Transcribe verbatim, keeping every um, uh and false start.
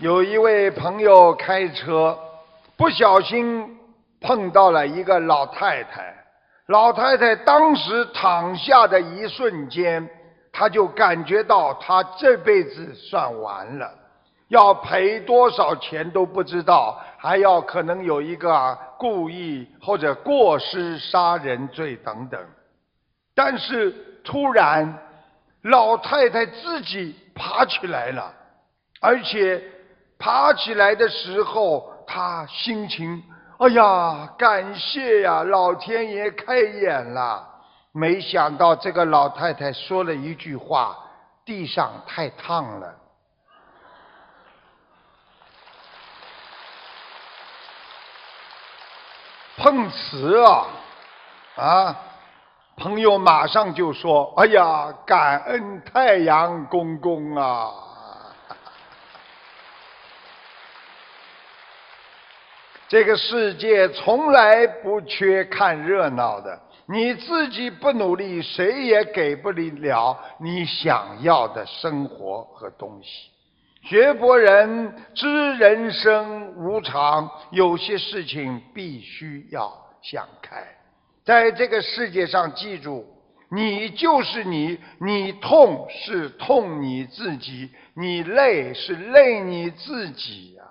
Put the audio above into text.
有一位朋友开车，不小心碰到了一个老太太。老太太当时躺下的一瞬间，她就感觉到她这辈子算完了，要赔多少钱都不知道，还要可能有一个故意或者过失杀人罪等等。但是突然，老太太自己爬起来了，而且爬起来的时候，她心情，哎呀，感谢呀，老天爷开眼了。没想到这个老太太说了一句话：地上太烫了。碰瓷啊！啊！朋友马上就说：哎呀，感恩太阳公公啊！这个世界从来不缺看热闹的，你自己不努力，谁也给不了你想要的生活和东西。学佛人知人生无常，有些事情必须要想开。在这个世界上，记住，你就是你，你痛是痛你自己，你累是累你自己啊！